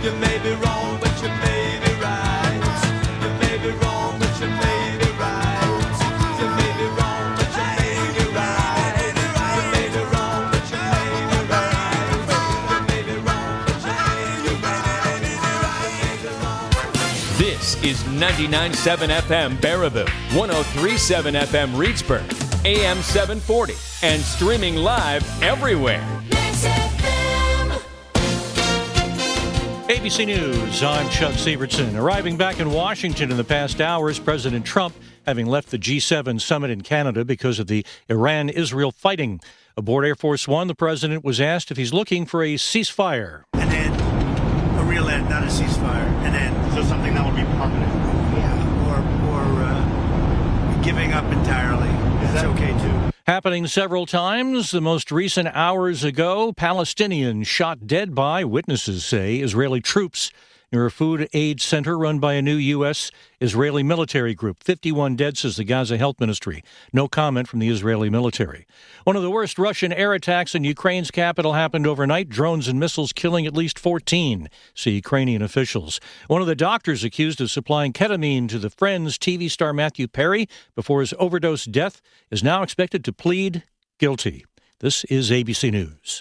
You may be wrong, but you may be right. You may be wrong, but you may be right. You may be wrong, but you may be right. You may be wrong, but you may be right. You may be wrong, but you may be right. This is 99.7 FM Baraboo, 103.7 FM Reedsburg, AM 740, and streaming live everywhere. ABC News, I'm Chuck Sievertson. Arriving back in Washington in the past hours, President Trump having left the G7 summit in Canada because of the Iran-Israel fighting. Aboard Air Force One, the president was asked if he's looking for a ceasefire. And then a real end, not a ceasefire. And then So something that would be permanent. or giving up entirely. That's okay too. Happening several times. The most recent hours ago, Palestinians shot dead by, witnesses say, Israeli troops near a food aid center run by a new U.S. Israeli military group. 51 dead, says the Gaza Health Ministry. No comment from the Israeli military. One of the worst Russian air attacks in Ukraine's capital happened overnight. Drones and missiles killing at least 14, say Ukrainian officials. One of the doctors accused of supplying ketamine to the Friends TV star Matthew Perry before his overdose death is now expected to plead guilty. This is ABC News.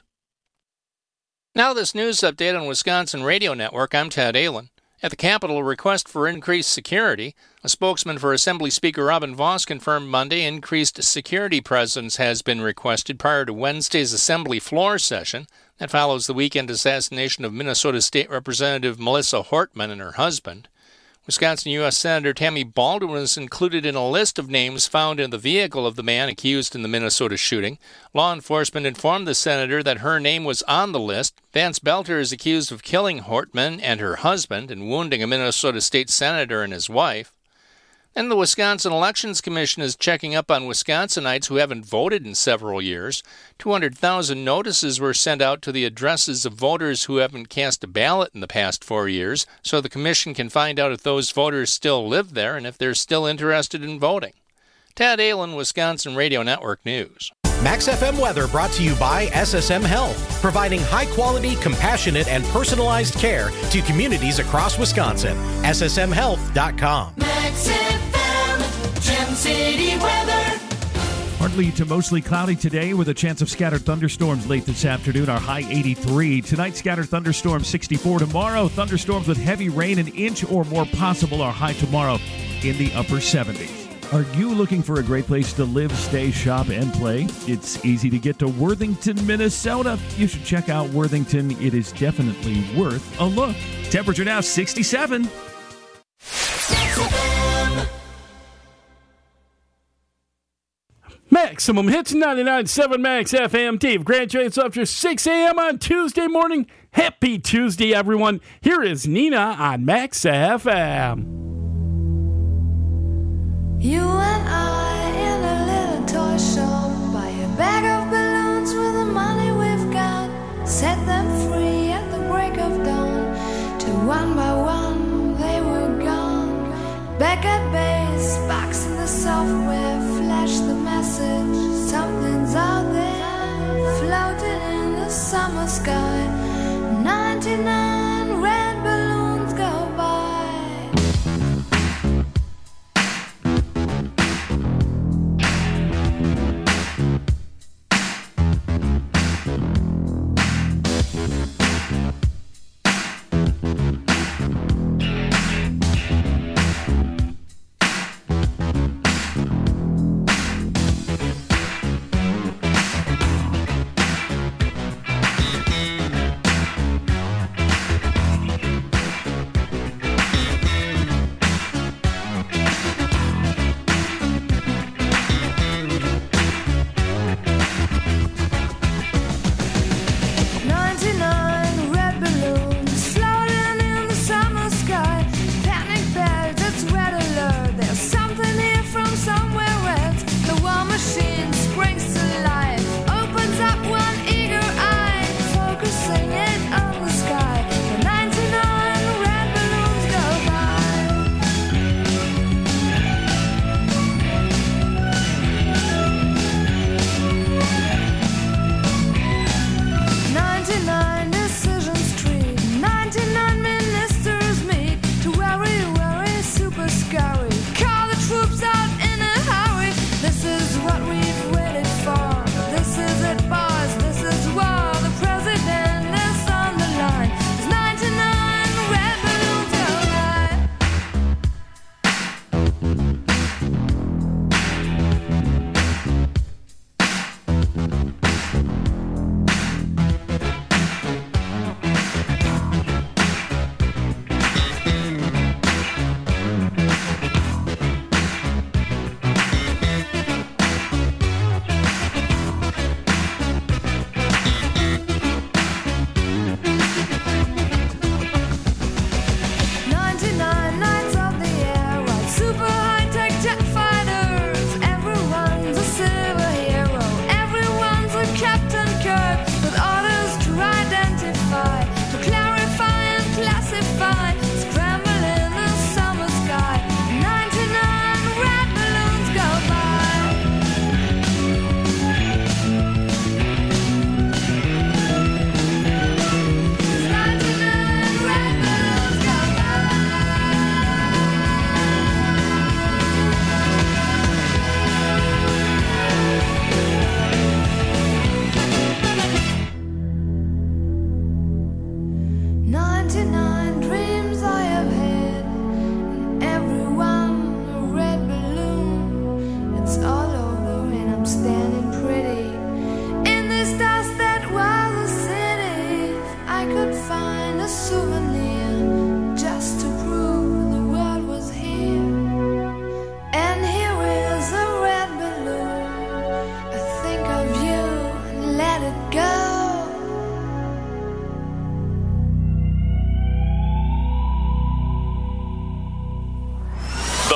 Now this news update on Wisconsin Radio Network. I'm Ted Allen. At the Capitol, a request for increased security. A spokesman for Assembly Speaker Robin Vos confirmed Monday increased security presence has been requested prior to Wednesday's Assembly floor session. That follows the weekend assassination of Minnesota State Representative Melissa Hortman and her husband. Wisconsin U.S. Senator Tammy Baldwin was included in a list of names found in the vehicle of the man accused in the Minnesota shooting. Law enforcement informed the senator that her name was on the list. Vance Belter is accused of killing Hortman and her husband and wounding a Minnesota state senator and his wife. And the Wisconsin Elections Commission is checking up on Wisconsinites who haven't voted in several years. 200,000 notices were sent out to the addresses of voters who haven't cast a ballot in the past 4 years, so the commission can find out if those voters still live there and if they're still interested in voting. Tad Allen, Wisconsin Radio Network News. Max FM weather brought to you by SSM Health, providing high-quality, compassionate, and personalized care to communities across Wisconsin. SSMHealth.com. Max FM, Gem City weather. Partly to mostly cloudy today with a chance of scattered thunderstorms late this afternoon. Our high 83. Tonight, scattered thunderstorms 64. Tomorrow, thunderstorms with heavy rain, an inch or more possible. Our high tomorrow in the upper 70s. Are you looking for a great place to live, stay, shop, and play? It's easy to get to Worthington, Minnesota. You should check out Worthington. It is definitely worth a look. Temperature now 67. Maximum Hits 99.7 Max FM. Dave Grand Trains up to 6 a.m. on Tuesday morning. Happy Tuesday, everyone. Here is Nina on Max FM. You and I in a little toy shop, buy a bag of balloons with the money we've got, set them free at the break of dawn, till one by one they were gone. Back at base, box in the software, flash the message, something's out there, floating in the summer sky, 99 red balloons go by.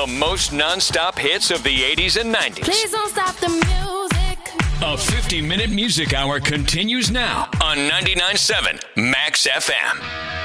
most non-stop hits of the 80s and 90s. Please don't stop the music. A 50-minute music hour continues now on 99.7 Max FM.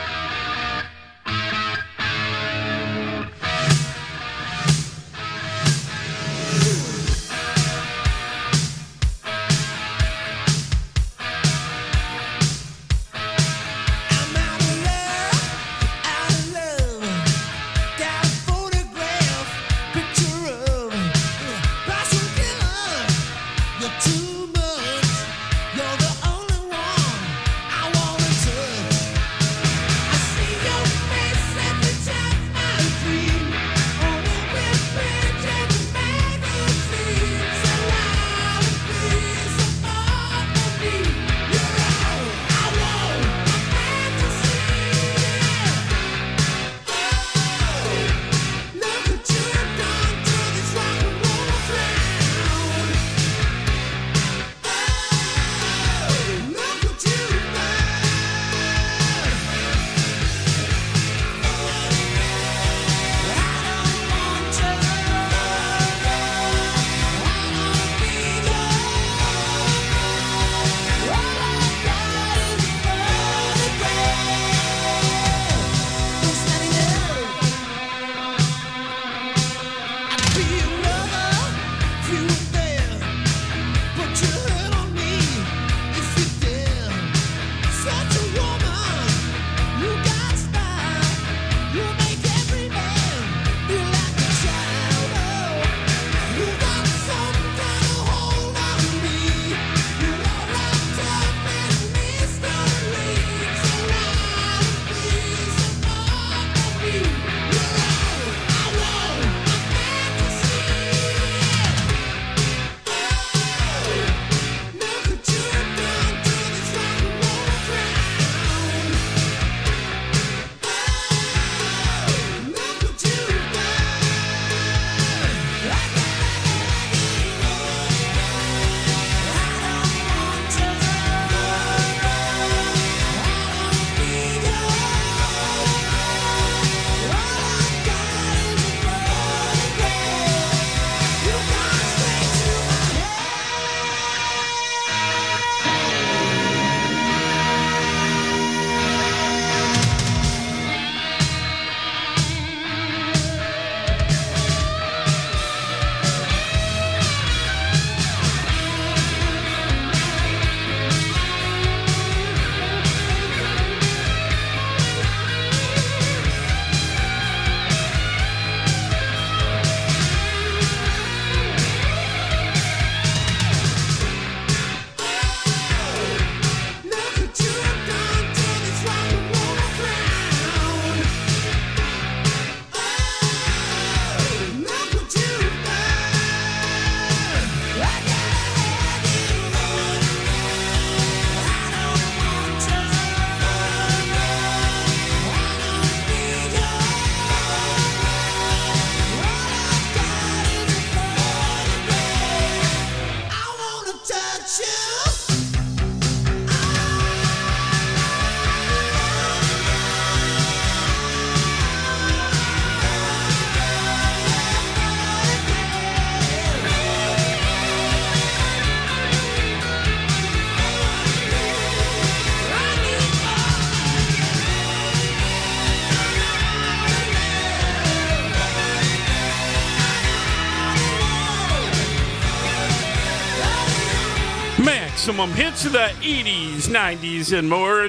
Maximum hits of the 80s, 90s, and more.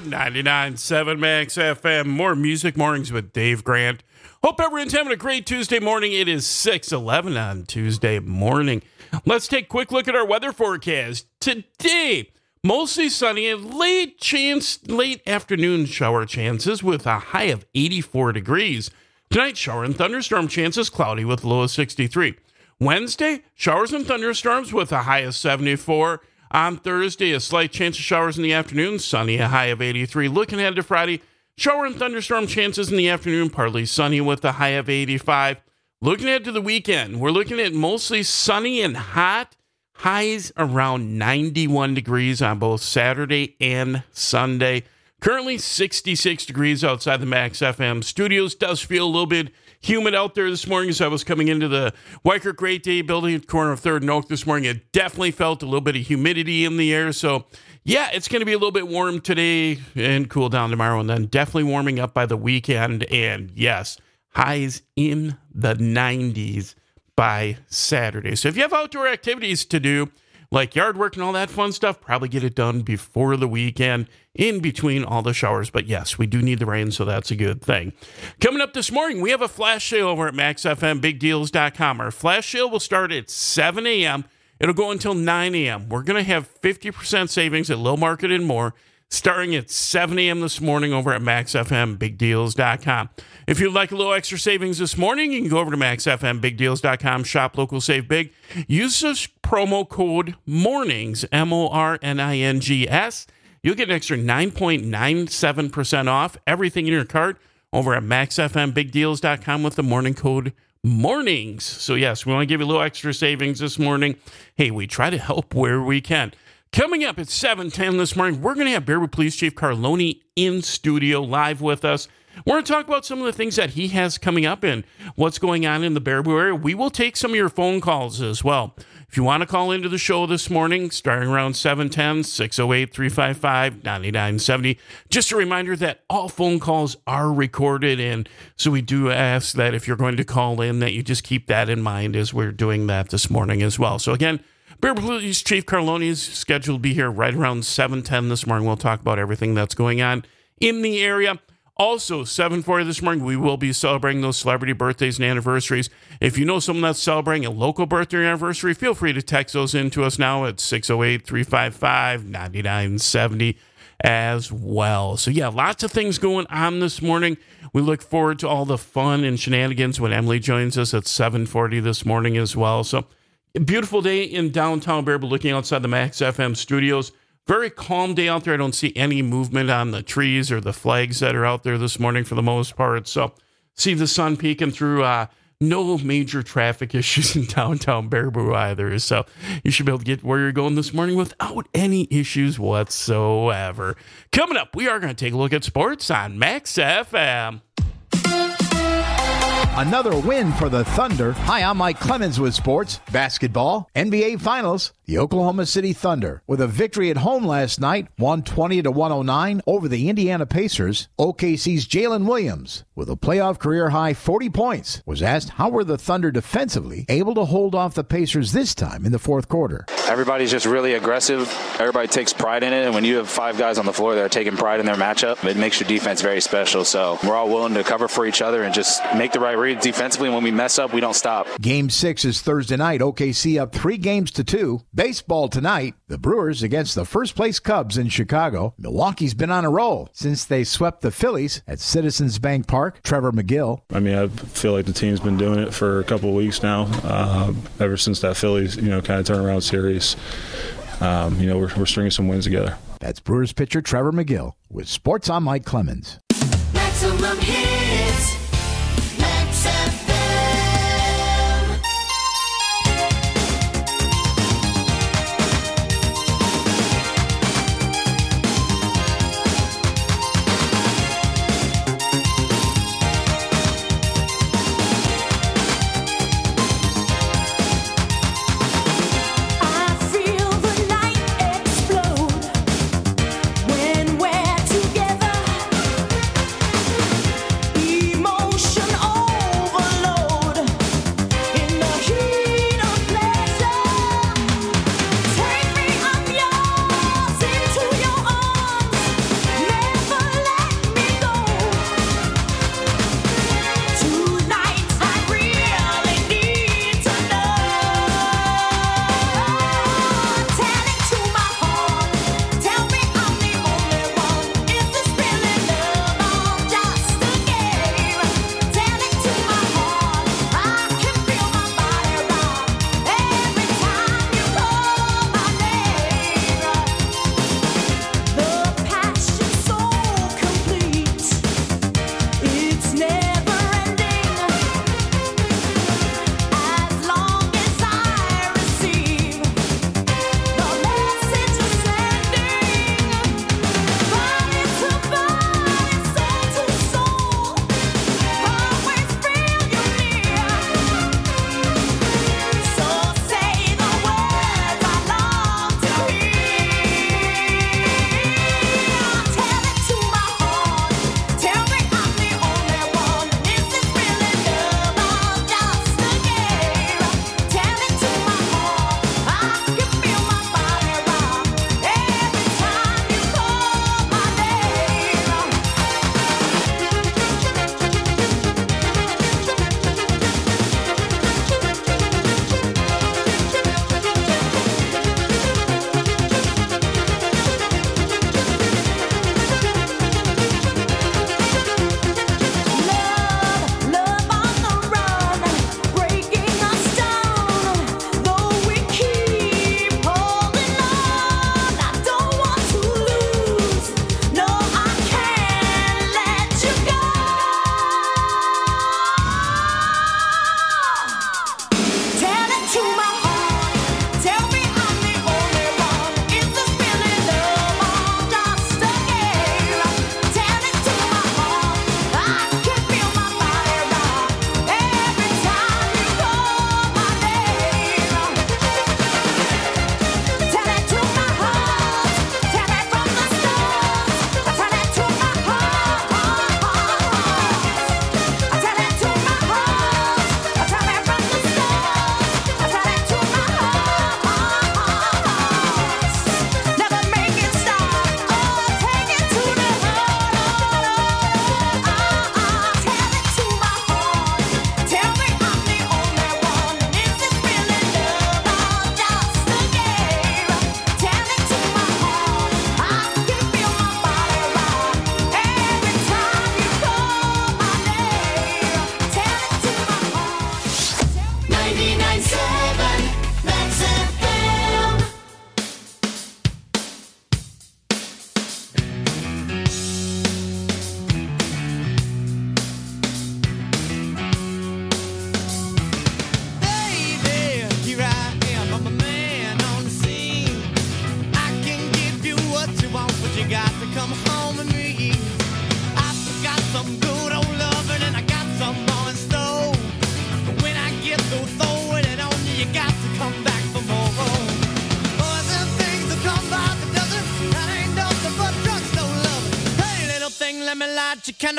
99.7 Max FM. More music mornings with Dave Grant. Hope everyone's having a great Tuesday morning. It is 6:11 on Tuesday morning. Let's take a quick look at our weather forecast. Today, mostly sunny and late afternoon shower chances with a high of 84 degrees. Tonight, shower and thunderstorm chances cloudy with low of 63. Wednesday, showers and thunderstorms with a high of 74. On Thursday, a slight chance of showers in the afternoon, sunny, a high of 83. Looking ahead to Friday, shower and thunderstorm chances in the afternoon, partly sunny with a high of 85. Looking ahead to the weekend, we're looking at mostly sunny and hot, highs around 91 degrees on both Saturday and Sunday. Currently 66 degrees outside the Max FM studios. Does feel a little bit humid out there this morning as I was coming into the Weicker Great Day building at the corner of 3rd and Oak this morning. It definitely felt a little bit of humidity in the air. So, yeah, it's going to be a little bit warm today and cool down tomorrow, and then definitely warming up by the weekend. And, yes, highs in the 90s by Saturday. So if you have outdoor activities to do, like yard work and all that fun stuff, probably get it done before the weekend, in between all the showers. But yes, we do need the rain, so that's a good thing. Coming up this morning, we have a flash sale over at MaxFMBigDeals.com. Our flash sale will start at 7 a.m. It'll go until 9 a.m. We're going to have 50% savings at Low Market and More, starting at 7 a.m. this morning over at MaxFMBigDeals.com. If you'd like a little extra savings this morning, you can go over to MaxFMBigDeals.com, shop local, save big. Use this promo code MORNINGS, MORNINGS. You'll get an extra 9.97% off everything in your cart over at MaxFMBigDeals.com with the morning code MORNINGS. So yes, we want to give you a little extra savings this morning. Hey, we try to help where we can. Coming up at 7:10 this morning, we're going to have Baraboo Police Chief Carloni in studio live with us. We're going to talk about some of the things that he has coming up and what's going on in the Baraboo area. We will take some of your phone calls as well. If you want to call into the show this morning, starting around 7:10, 608-355-9970. Just a reminder that all phone calls are recorded, and so we do ask that if you're going to call in, that you just keep that in mind as we're doing that this morning as well. So again, Baraboo Police Chief Carloni is scheduled to be here right around 7:10 this morning. We'll talk about everything that's going on in the area. Also, 7:40 this morning, we will be celebrating those celebrity birthdays and anniversaries. If you know someone that's celebrating a local birthday or anniversary, feel free to text those in to us now at 608-355-9970 as well. So, yeah, lots of things going on this morning. We look forward to all the fun and shenanigans when Emily joins us at 7:40 this morning as well. So, a beautiful day in downtown Baraboo, looking outside the Max FM studios. Very calm day out there. I don't see any movement on the trees or the flags that are out there this morning for the most part. So see the sun peeking through. No major traffic issues in downtown Baraboo either. So you should be able to get where you're going this morning without any issues whatsoever. Coming up, we are going to take a look at sports on Max FM. Another win for the Thunder. Hi, I'm Mike Clemens with sports. Basketball, NBA Finals. The Oklahoma City Thunder, with a victory at home last night, 120-109 over the Indiana Pacers. OKC's Jalen Williams, with a playoff career-high 40 points, was asked how were the Thunder defensively able to hold off the Pacers this time in the fourth quarter. Everybody's just really aggressive. Everybody takes pride in it, and when you have 5 guys on the floor that are taking pride in their matchup, it makes your defense very special. So we're all willing to cover for each other and just make the right read defensively. And when we mess up, we don't stop. Game 6 is Thursday night. OKC up 3-2. Baseball tonight, the Brewers against the first-place Cubs in Chicago. Milwaukee's been on a roll since they swept the Phillies at Citizens Bank Park. Trevor McGill. I mean, I feel like the team's been doing it for a couple of weeks now, ever since that Phillies, kind of turnaround series. We're stringing some wins together. That's Brewers pitcher Trevor McGill with Sports. I'm Mike Clemens. Maximum hits. Max FM.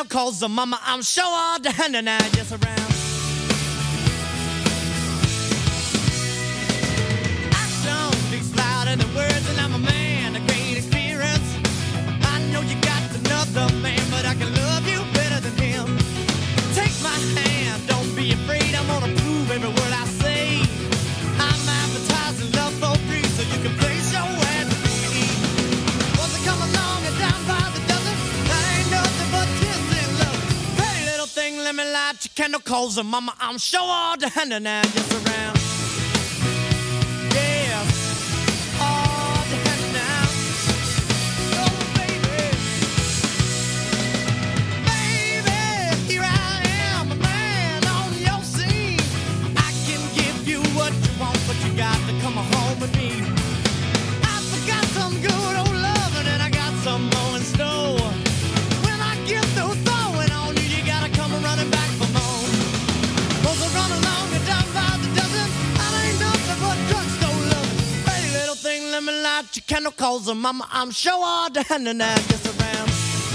calls the mama. I'm sure all the hand and I just around. Action speaks louder than words, and I'm a man, a great experience. I know you got another man, but I can love you better than him. Take my hand, don't be afraid. I'm gonna prove every word I say. I'm advertising love for free, so you can place your ad with me. Once I come along and down by the dozen, I ain't nothing but tears in love. Pretty little thing, let me light your candle, calls her mama. I'm sure all the hand and I just around. Yeah, all the hand and I. Oh, baby. Baby, here I am, a man on your scene. I can give you what you want, but you got to come home with me. I forgot some good old loving, and I got some more in store. When I get through throwing on you, you gotta come running back for more. 'Cause I run along and down by the dozen, I ain't nothing but drugstore love. Pretty little thing, let me light your candle, calls her mama. I'm sure all the hand and I just around.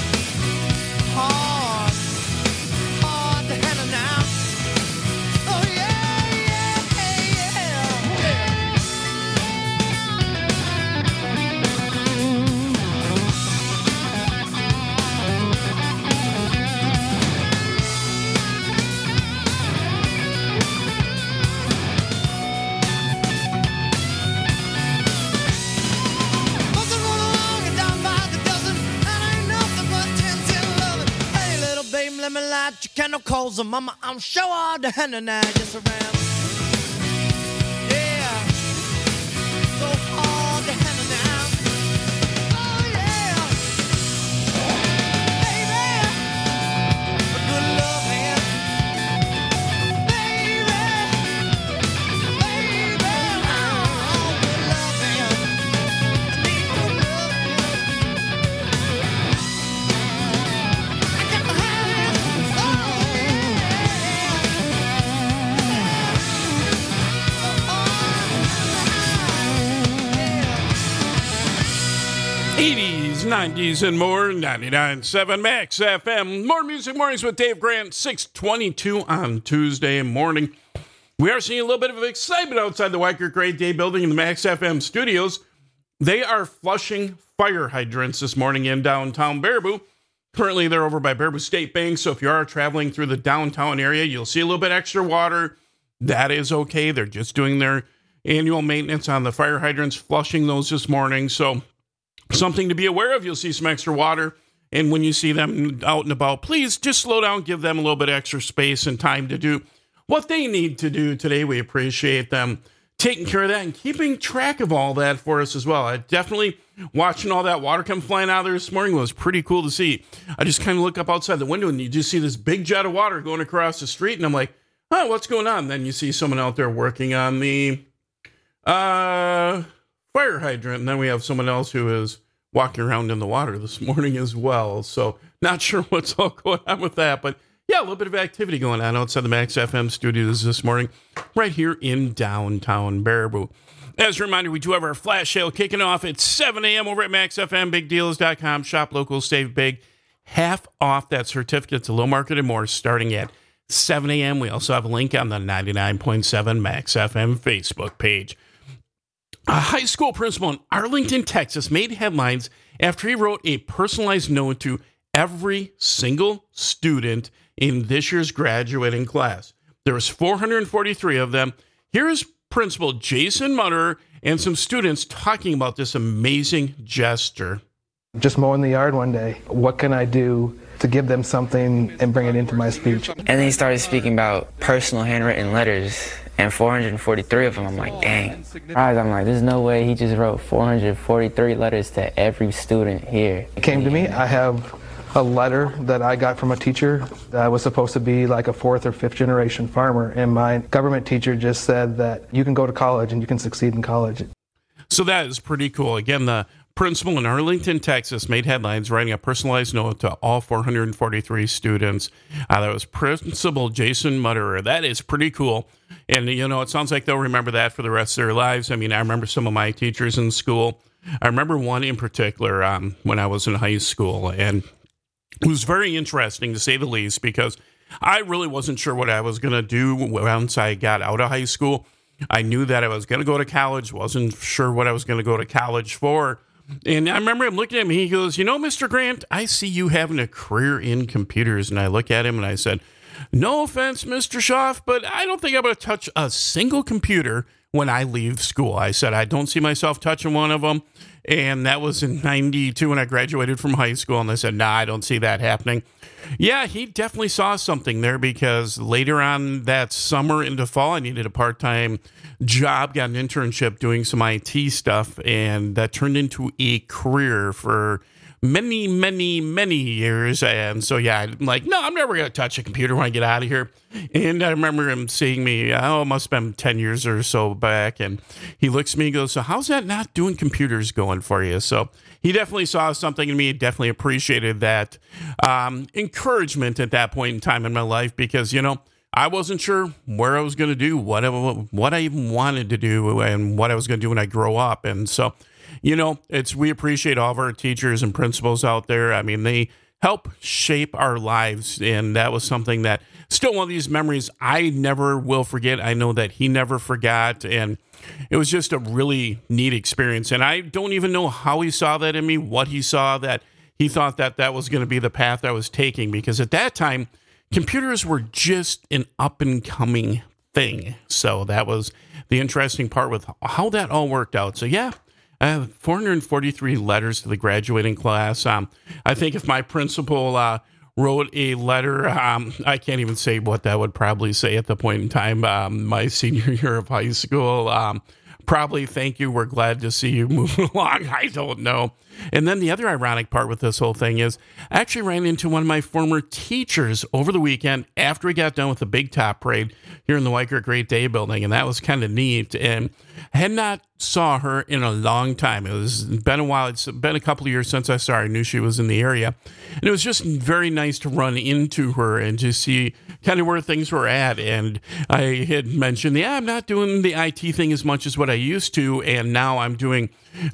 Hard, hard to handle now. Oh yeah, yeah, yeah. Once I run along and down by the dozen, and ain't nothing but 10 loving. Hey, little babe, let me light your candle, calls her mama. I'm sure all the hand and I just around. Yeah, so hard to handle now. Oh yeah, baby, a good love man. Baby, oh, good love man. I need good love man. I got to have it. Oh yeah. 80s, 90s, and more. 99.7 Max FM. More Music Mornings with Dave Grant. 6:22 on Tuesday morning. We are seeing a little bit of excitement outside the Weicker Grade Day building in the Max FM studios. They are flushing fire hydrants this morning in downtown Baraboo. Currently, they're over by Baraboo State Bank, so if you are traveling through the downtown area, you'll see a little bit extra water. That is okay. They're just doing their annual maintenance on the fire hydrants, flushing those this morning. So something to be aware of. You'll see some extra water. And when you see them out and about, please just slow down, give them a little bit extra space and time to do what they need to do today. We appreciate them taking care of that and keeping track of all that for us as well. I definitely, watching all that water come flying out of there this morning was pretty cool to see. I just kind of look up outside the window and you just see this big jet of water going across the street. And I'm like, oh, what's going on? Then you see someone out there working on the fire hydrant. And then we have someone else who is walking around in the water this morning as well. So not sure what's all going on with that, but yeah, a little bit of activity going on outside the Max FM studios this morning, right here in downtown Baraboo. As a reminder, we do have our flash sale kicking off at 7 a.m. over at MaxFMBigDeals.com. Shop local, save big. Half off that certificate to Low Market and more starting at 7 a.m. We also have a link on the 99.7 Max FM Facebook page. A high school principal in Arlington, Texas made headlines after he wrote a personalized note to every single student in this year's graduating class. There was 443 of them. Here is Principal Jason Mutter and some students talking about this amazing gesture. Just mowing the yard one day. What can I do to give them something and bring it into my speech? And then he started speaking about personal handwritten letters, and 443 of them. I'm like, dang. I'm like, there's no way he just wrote 443 letters to every student here. It came to me. I have a letter that I got from a teacher that was supposed to be like a 4th or 5th generation farmer, and my government teacher just said that you can go to college and you can succeed in college. So that is pretty cool. Again, the principal in Arlington, Texas made headlines writing a personalized note to all 443 students. That was Principal Jason Mutterer. That is pretty cool. And, you know, it sounds like they'll remember that for the rest of their lives. I mean, I remember some of my teachers in school. I remember one in particular when I was in high school, and It was very interesting, to say the least, because I really wasn't sure what I was going to do once I got out of high school. I knew that I was going to go to college, wasn't sure what I was going to go to college for. And I remember him looking at me, he goes, you know, Mr. Grant, I see you having a career in computers. And I look at him and I said, no offense, Mr. Schaff, but I don't think I'm going to touch a single computer when I leave school. I said, I don't see myself touching one of them. And that was in 92 when I graduated from high school. And I said, nah, I don't see that happening. Yeah, he definitely saw something there, because later on that summer into fall, I needed a part-time job, got an internship doing some IT stuff, and that turned into a career for many, many, many years. And so, yeah, I'm like, no, I'm never going to touch a computer when I get out of here. And I remember him seeing me, it must have been 10 years or so back. And he looks at me and goes, so how's that not doing computers going for you? So he definitely saw something in me, definitely appreciated that encouragement at that point in time in my life, because, you know, I wasn't sure where I was going to do, what I even wanted to do, and what I was going to do when I grow up. And so, you know, we appreciate all of our teachers and principals out there. I mean, they help shape our lives. And that was something that still one of these memories I never will forget. I know that he never forgot. And it was just a really neat experience. And I don't even know how he saw that in me, what he saw, that he thought that that was going to be the path I was taking. Because at that time, computers were just an up and coming thing. So that was the interesting part with how that all worked out. So, yeah. 443 letters to the graduating class. I think if my principal wrote a letter, I can't even say what that would probably say at the point in time, my senior year of high school. Probably, thank you, we're glad to see you moving along. I don't know. And then the other ironic part with this whole thing is I actually ran into one of my former teachers over the weekend after we got done with the Big Top Parade here in the Weicker Great Day building. And that was kind of neat. And I had not saw her in a long time. It's been a while. It's been a couple of years since I saw her. I knew she was in the area. And it was just very nice to run into her and to see kind of where things were at. And I had mentioned, I'm not doing the IT thing as much as what I used to. And now I'm doing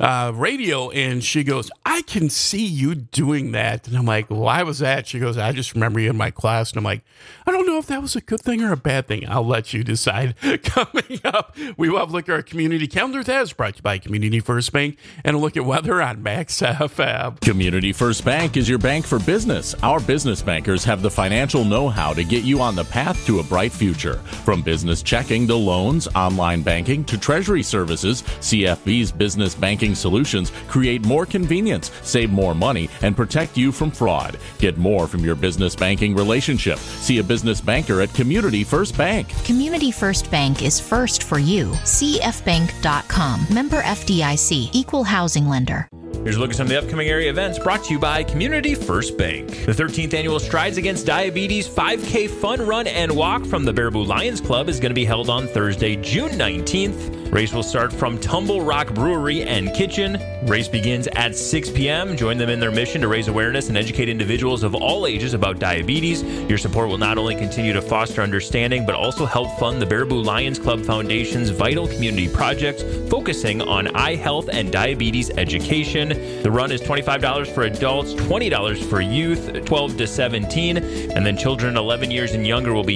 radio. And she goes, I can see you doing that. And I'm like, why was that? She goes, I just remember you in my class. And I'm like, I don't know if that was a good thing or a bad thing. I'll let you decide. Coming up, we will have a look at our community calendar. That is brought to you by Community First Bank, and a look at weather on Max FM. Community First Bank is your bank for business. Our business bankers have the financial know-how to get you on the path to a bright future. From business checking to loans, online banking to treasury services, CFB's business banking solutions create more convenience, save more money, and protect you from fraud. Get more from your business banking relationship. See a business banker at Community First Bank. Community First Bank is first for you. CFBank.com. Member FDIC. Equal housing lender. Here's a look at some of the upcoming area events brought to you by Community First Bank. The 13th annual Strides Against Diabetes 5K Fun Run and Walk from the Baraboo Lions Club is going to be held on Thursday, June 19th. Race will start from Tumble Rock Brewery and Kitchen. Race begins at 6 p.m. Join them in their mission to raise awareness and educate individuals of all ages about diabetes. Your support will not only continue to foster understanding, but also help fund the Baraboo Lions Club Foundation's vital community projects focusing on eye health and diabetes education. The run is $25 for adults, $20 for youth 12 to 17, and then children 11 years and younger will be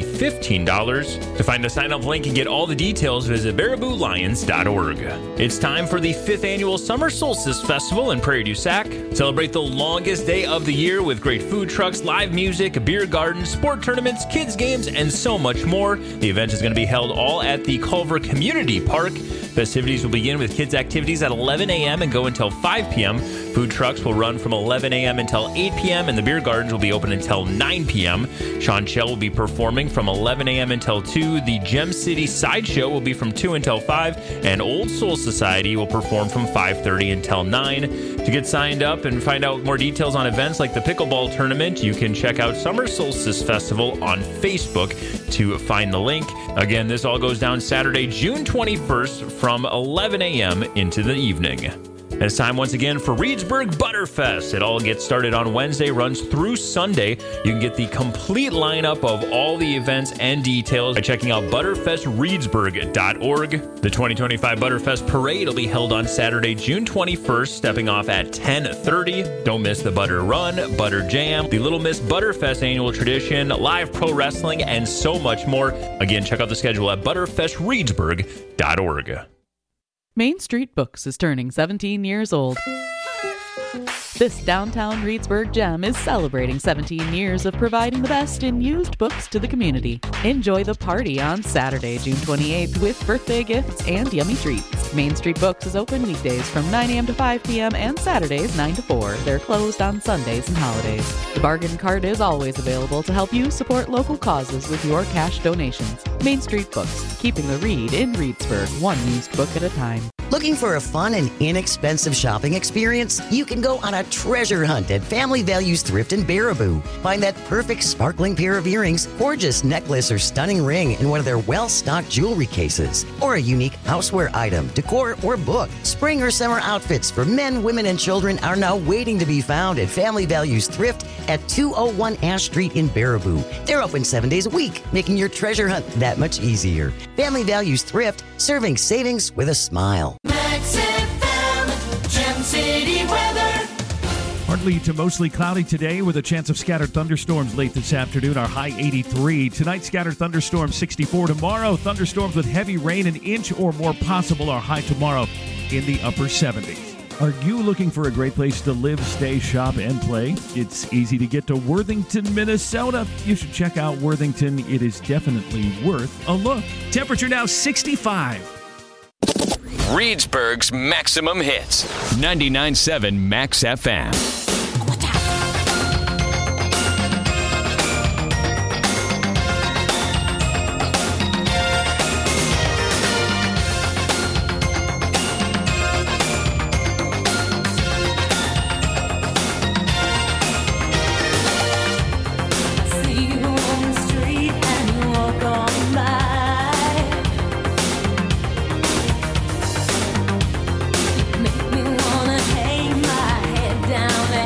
$15. To find the sign-up link and get all the details, visit BarabooLions.org. It's time for the 5th annual Summer Solstice Festival in Prairie du Sac. Celebrate the longest day of the year with great food trucks, live music, a beer garden, sport tournaments, kids games, and so much more. The event is going to be held all at the Culver Community Park. Festivities will begin with kids' activities at 11 a.m. and go until 5 p.m. Food trucks will run from 11 a.m. until 8 p.m. and the beer gardens will be open until 9 p.m. Sean Shell will be performing from 11 a.m. until 2. The Gem City Sideshow will be from 2 until 5. And Old Soul Society will perform from 5:30 until 9. To get signed up and find out more details on events like the pickleball tournament, you can check out Summer Solstice Festival on Facebook to find the link. Again, this all goes down Saturday, June 21st from 11 a.m. into the evening. And it's time once again for Reedsburg Butterfest. It all gets started on Wednesday, runs through Sunday. You can get the complete lineup of all the events and details by checking out butterfestreedsburg.org. The 2025 Butterfest Parade will be held on Saturday, June 21st, stepping off at 10:30. Don't miss the Butter Run, Butter Jam, the Little Miss Butterfest annual tradition, live pro wrestling, and so much more. Again, check out the schedule at butterfestreedsburg.org. Main Street Books is turning 17 years old. This downtown Reedsburg gem is celebrating 17 years of providing the best in used books to the community. Enjoy the party on Saturday, June 28th with birthday gifts and yummy treats. Main Street Books is open weekdays from 9 a.m. to 5 p.m. and Saturdays 9 to 4. They're closed on Sundays and holidays. The bargain cart is always available to help you support local causes with your cash donations. Main Street Books, keeping the read in Reedsburg, one used book at a time. Looking for a fun and inexpensive shopping experience? You can go on a treasure hunt at Family Values Thrift in Baraboo. Find that perfect sparkling pair of earrings, gorgeous necklace or stunning ring in one of their well-stocked jewelry cases, or a unique houseware item, decor, or book. Spring or summer outfits for men, women, and children are now waiting to be found at Family Values Thrift at 201 Ash Street in Baraboo. They're open 7 days a week, making your treasure hunt that much easier. Family Values Thrift, serving savings with a smile. Max FM, Gem City weather. Partly to mostly cloudy today with a chance of scattered thunderstorms late this afternoon. Our high 83. Tonight, scattered thunderstorms 64. Tomorrow, thunderstorms with heavy rain, an inch or more possible. Our high tomorrow in the upper 70s. Are you looking for a great place to live, stay, shop, and play? It's easy to get to Worthington, Minnesota. You should check out Worthington. It is definitely worth a look. Temperature now 65. Reedsburg's maximum hits. 99.7 Max FM. Make me wanna hang my head down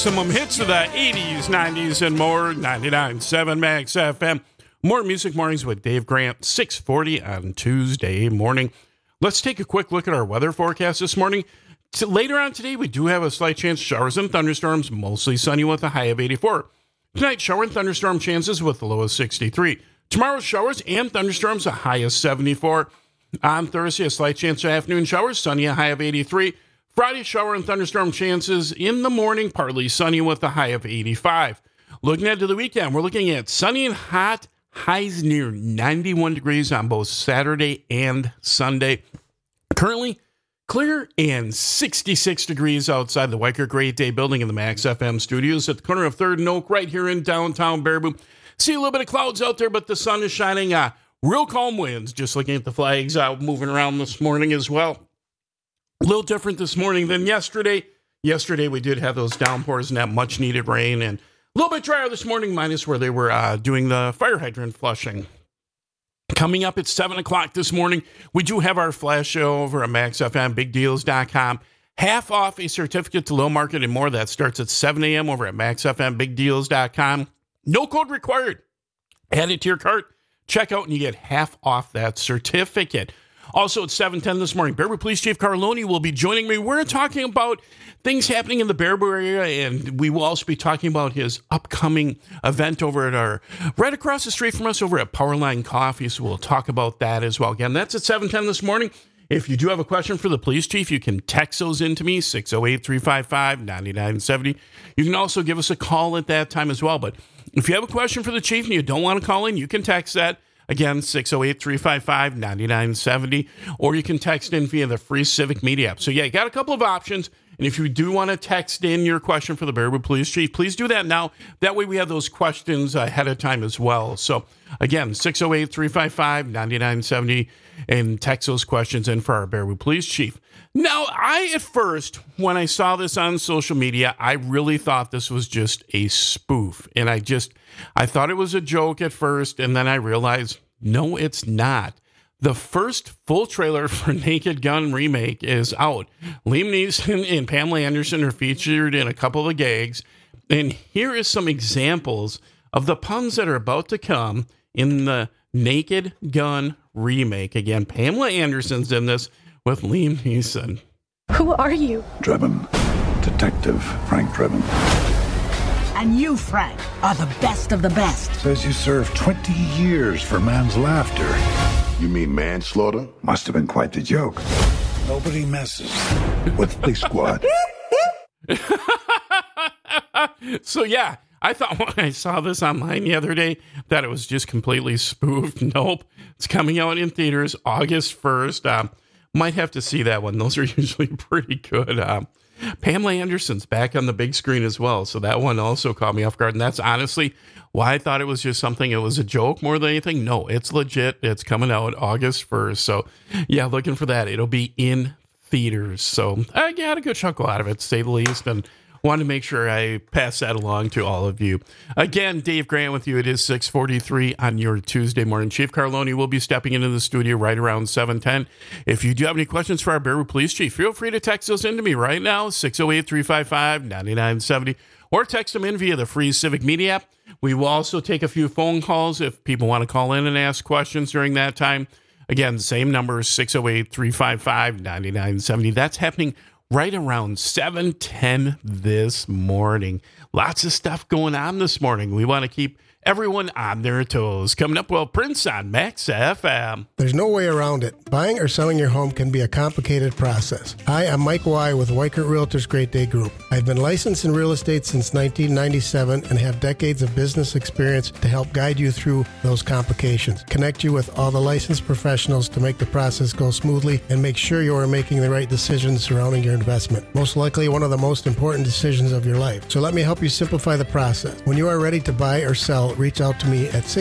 Maximum hits of the 80s, 90s, and more. 99.7 Max FM. More Music Mornings with Dave Grant, 640 on Tuesday morning. Let's take a quick look at our weather forecast this morning. Later on today, we do have a slight chance of showers and thunderstorms, mostly sunny with a high of 84. Tonight, shower and thunderstorm chances with the low of 63. Tomorrow, showers and thunderstorms, a high of 74. On Thursday, a slight chance of afternoon showers, sunny, a high of 83. Friday, shower and thunderstorm chances in the morning, partly sunny with a high of 85. Looking ahead to the weekend, we're looking at sunny and hot, highs near 91 degrees on both Saturday and Sunday. Currently, clear and 66 degrees outside the Weicker Great Day building in the Max FM studios at the corner of 3rd and Oak right here in downtown Baraboo. See a little bit of clouds out there, but the sun is shining. Real calm winds, just looking at the flags out moving around this morning as well. A little different this morning than yesterday. Yesterday, we did have those downpours and that much-needed rain, and a little bit drier this morning, minus where they were doing the fire hydrant flushing. Coming up at 7 o'clock this morning, we do have our flash show over at MaxFMBigDeals.com. Half off a certificate to Low Market and more. That starts at 7 a.m. over at MaxFMBigDeals.com. No code required. Add it to your cart, check out, and you get half off that certificate. Also at 7:10 this morning, Baraboo Police Chief Carloni will be joining me. We're talking about things happening in the Baraboo area, and we will also be talking about his upcoming event over at right across the street from us over at Powerline Coffee. So we'll talk about that as well. Again, that's at 7:10 this morning. If you do have a question for the police chief, you can text those in to me, 608-355-9970. You can also give us a call at that time as well. But if you have a question for the chief and you don't want to call in, you can text that. Again, 608-355-9970, or you can text in via the free Civic Media app. So, yeah, you got a couple of options, and if you do want to text in your question for the Baraboo Police Chief, please do that now. That way we have those questions ahead of time as well. So, again, 608-355-9970, and text those questions in for our Baraboo Police Chief. Now, at first, when I saw this on social media, I really thought this was just a spoof. And I thought it was a joke at first, and then I realized, no, it's not. The first full trailer for Naked Gun remake is out. Liam Neeson and Pamela Anderson are featured in a couple of the gags. And here is some examples of the puns that are about to come in the Naked Gun remake. Again, Pamela Anderson's in this with Liam Neeson. Who are you? Drebin. Detective Frank Drebin. And you, Frank, are the best of the best. Says you served 20 years for man's laughter. You mean manslaughter? Must have been quite the joke. Nobody messes with Police Squad. So, yeah, I thought when I saw this online the other day that it was just completely spoofed. Nope. It's coming out in theaters August 1st. Might have to see that one. Those are usually pretty good. Pamela Anderson's back on the big screen as well. So that one also caught me off guard. And that's honestly why I thought it was just something. It was a joke more than anything. No, it's legit. It's coming out August 1st. So yeah, looking for that. It'll be in theaters. So I got a good chuckle out of it, to say the least. And wanted to make sure I pass that along to all of you. Again, Dave Grant with you. It is 6:43 on your Tuesday morning. Chief Carloni will be stepping into the studio right around 7:10. If you do have any questions for our Baraboo Police Chief, feel free to text those into me right now, 608-355-9970, or text them in via the free Civic Media app. We will also take a few phone calls if people want to call in and ask questions during that time. Again, same number, 608-355-9970. That's happening right around 7:10 this morning. Lots of stuff going on this morning. We want to keep everyone on their toes. Coming up, well, Prince on Max FM. There's no way around it. Buying or selling your home can be a complicated process. Hi, I'm Mike Y. with Weichert Realtors Great Day Group. I've been licensed in real estate since 1997 and have decades of business experience to help guide you through those complications, connect you with all the licensed professionals to make the process go smoothly, and make sure you are making the right decisions surrounding your investment. Most likely one of the most important decisions of your life. So let me help you simplify the process. When you are ready to buy or sell, reach out to me at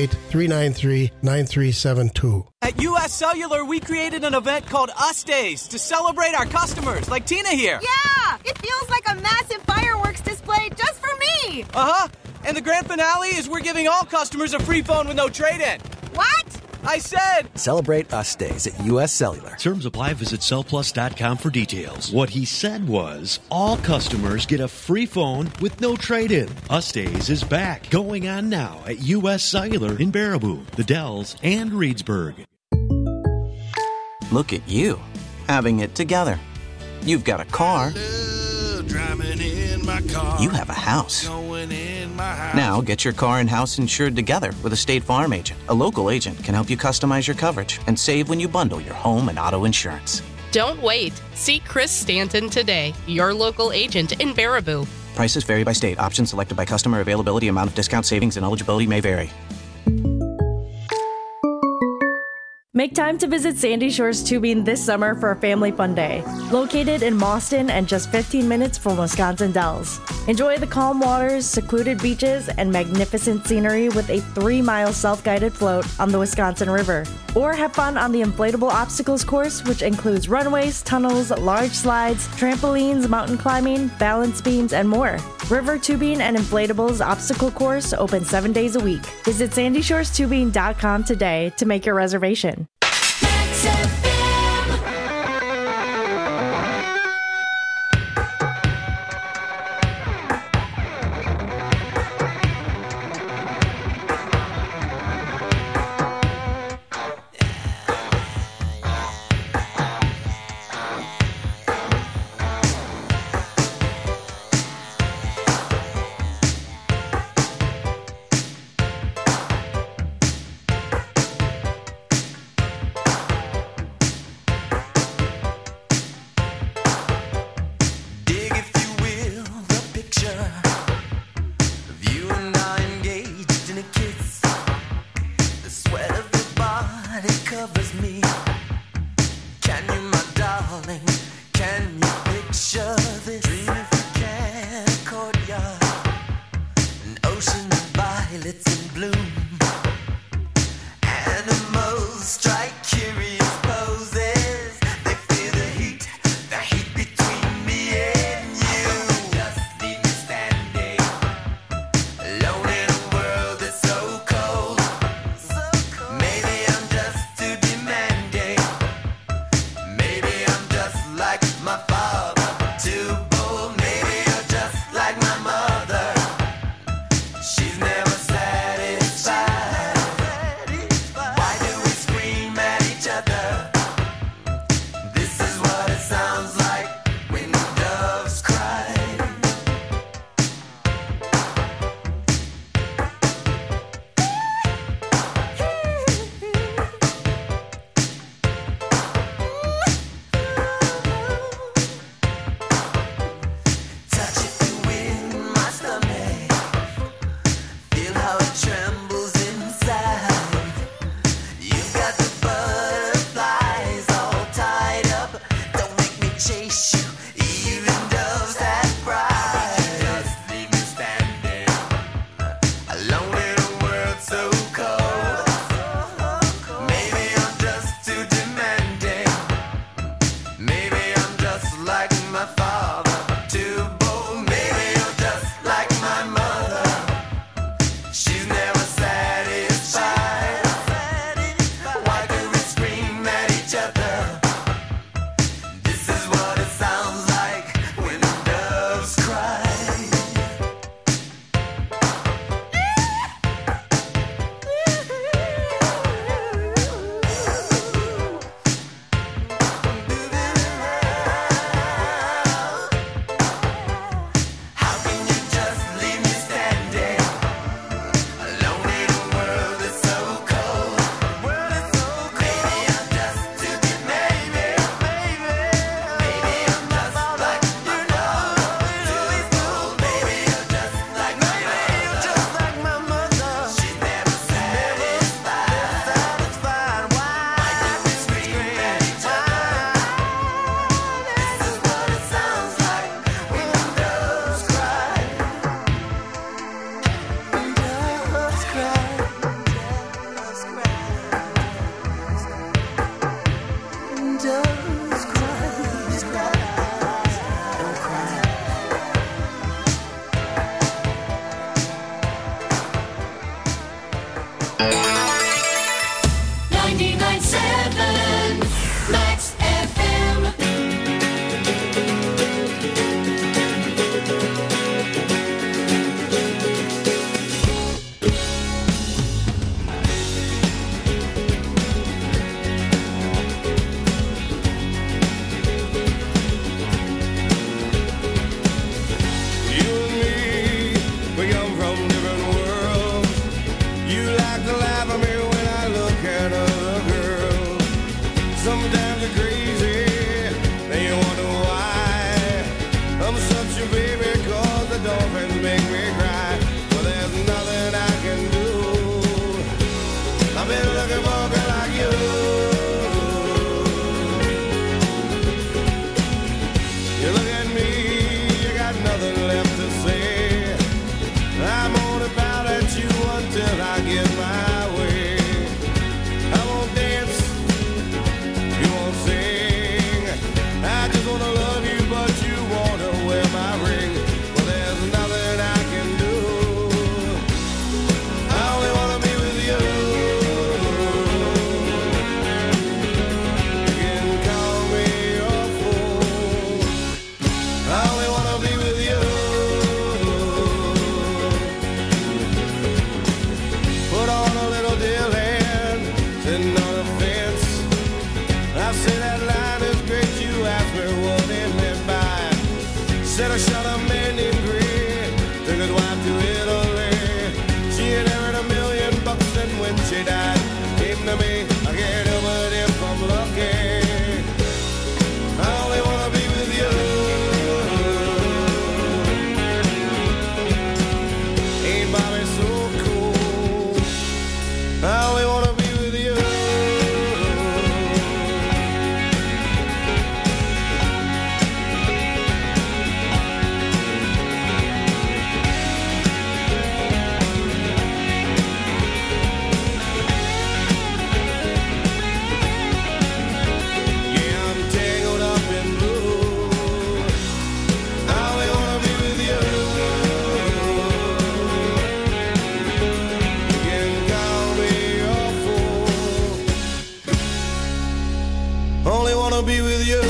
608-393-9372. At US Cellular, we created an event called Us Days to celebrate our customers, like Tina here. Yeah! It feels like a massive fireworks display just for me! Uh-huh. And the grand finale is we're giving all customers a free phone with no trade-in. What? I said... Celebrate Us Days at U.S. Cellular. Terms apply. Visit cellplus.com for details. What he said was, all customers get a free phone with no trade-in. Us Days is back. Going on now at U.S. Cellular in Baraboo, the Dells, and Reedsburg. Look at you, having it together. You've got a car. You have a house. Now get your car and house insured together with a State Farm agent. A local agent can help you customize your coverage and save when you bundle your home and auto insurance. Don't wait. See Chris Stanton today, your local agent in Baraboo. Prices vary by state. Options selected by customer. Availability, amount of discount, savings, and eligibility may vary. Make time to visit Sandy Shores Tubing this summer for a family fun day. Located in Mauston and just 15 minutes from Wisconsin Dells. Enjoy the calm waters, secluded beaches, and magnificent scenery with a 3-mile self-guided float on the Wisconsin River. Or have fun on the inflatable obstacles course, which includes runways, tunnels, large slides, trampolines, mountain climbing, balance beams, and more. River Tubing and Inflatables Obstacle Course open 7 days a week. Visit SandyShoresTubing.com today to make your reservation. Maybe I'm just too demanding. Said I shot a man named Gray, took his wife to Italy. She had earned $1 million, and when she died, came to me. I can't help it if I'm lucky. I only wanna be with you. Ain't Bobby so cool? I only wanna be with you. Be with you.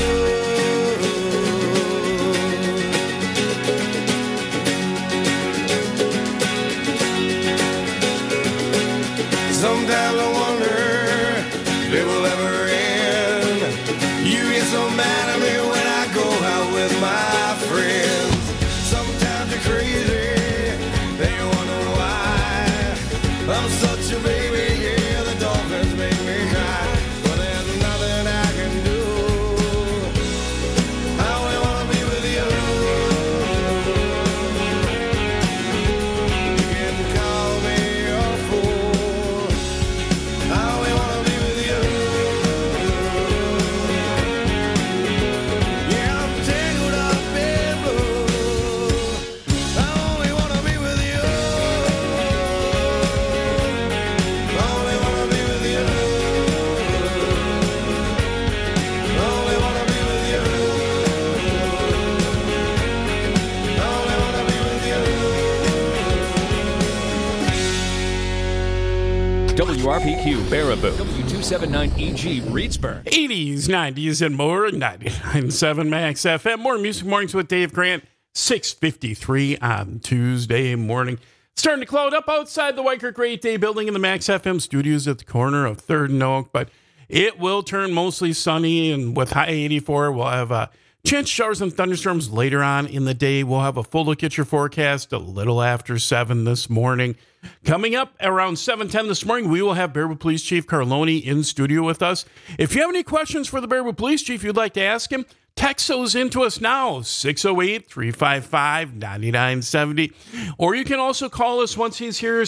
Sometimes I wonder if it will ever end. You get so mad at me when I go out with my friends. Sometimes you're crazy, then you wonder why. I'm such a baby, yeah, the dolphins make me cry. But there's nothing I can do. WRPQ Baraboo, W279EG Reedsburg. 80s, 90s, and more. 99.7 Max FM. More Music Mornings with Dave Grant. 6:53 on Tuesday morning. Starting to cloud up outside the Weicker Great Day building in the Max FM studios at the corner of 3rd and Oak, but it will turn mostly sunny, and with high 84, we'll have chance showers and thunderstorms later on in the day. We'll have a full look at your forecast a little after 7 this morning. Coming up around 7:10 this morning, we will have Baraboo Police Chief Carloni in studio with us. If you have any questions for the Baraboo Police Chief you'd like to ask him, text those into us now, 608-355-9970. Or you can also call us once he's here,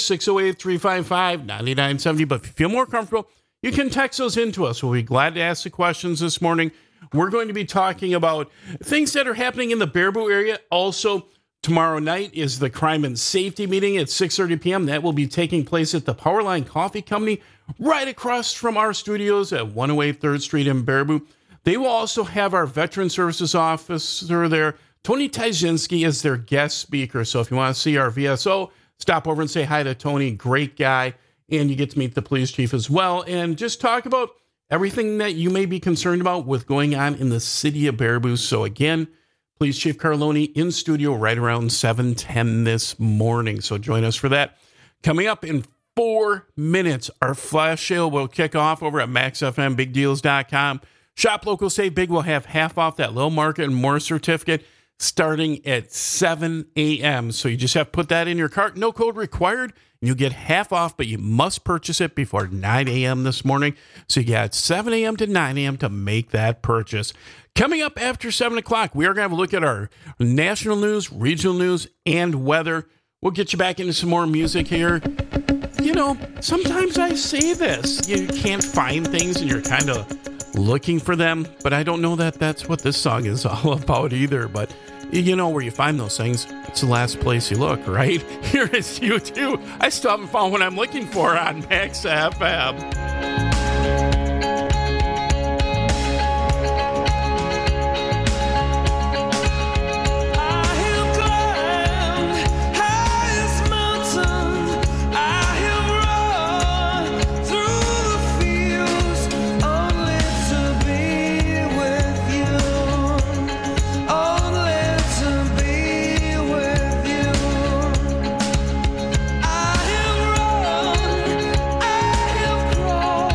608-355-9970. But if you feel more comfortable, you can text those into us. We'll be glad to ask the questions this morning. We're going to be talking about things that are happening in the Baraboo area. Also, tomorrow night is the Crime and Safety meeting at 6:30 p.m. That will be taking place at the Powerline Coffee Company right across from our studios at 108 3rd Street in Baraboo. They will also have our Veteran Services Officer there, Tony Tajinski, as their guest speaker. So if you want to see our VSO, stop over and say hi to Tony. Great guy. And you get to meet the police chief as well and just talk about everything that you may be concerned about with going on in the city of Baraboo. So again, Police Chief Carloni in studio right around 7:10 this morning. So join us for that. Coming up in 4 minutes, our flash sale will kick off over at MaxFMBigDeals.com. Shop local, save big. We'll have half off that Little Market and More certificate starting at 7 a.m. So you just have to put that in your cart. No code required. You get half off, but you must purchase it before 9 a.m. this morning. So you got 7 a.m. to 9 a.m. to make that purchase. Coming up after 7 o'clock, we are going to have a look at our national news, regional news, and weather. We'll get you back into some more music here. You know, sometimes I say this. You can't find things and you're kind of looking for them, but I don't know that that's what this song is all about either. But you know, where you find those things, it's the last place you look, right? Here is U2. I still haven't found what I'm looking for on Max FM. I have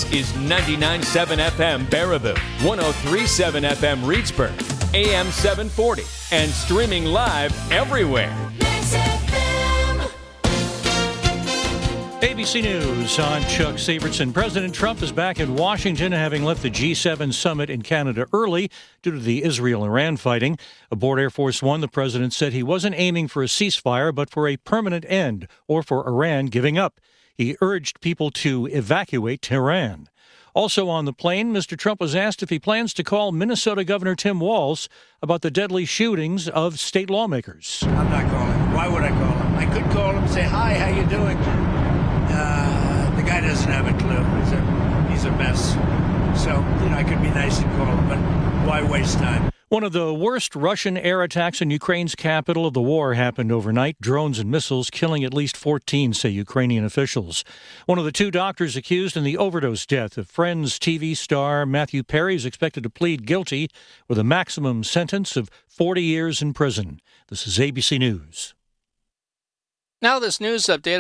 This is 99.7 FM Baraboo, 103.7 FM Reedsburg, AM 740, and streaming live everywhere. ABC News, I'm Chuck Severson. President Trump is back in Washington, having left the G7 summit in Canada early due to the Israel-Iran fighting. Aboard Air Force One, the president said he wasn't aiming for a ceasefire, but for a permanent end, or for Iran giving up. He urged people to evacuate Tehran. Also on the plane, Mr. Trump was asked if he plans to call Minnesota Governor Tim Walz about the deadly shootings of state lawmakers. I'm not calling. Why would I call him? I could call him and say, hi, how you doing? The guy doesn't have a clue. He's a mess. So, I could be nice and call him, but why waste time? One of the worst Russian air attacks in Ukraine's capital of the war happened overnight. Drones and missiles killing at least 14, say Ukrainian officials. One of the two doctors accused in the overdose death of Friends TV star Matthew Perry is expected to plead guilty with a maximum sentence of 40 years in prison. This is ABC News. Now this news update.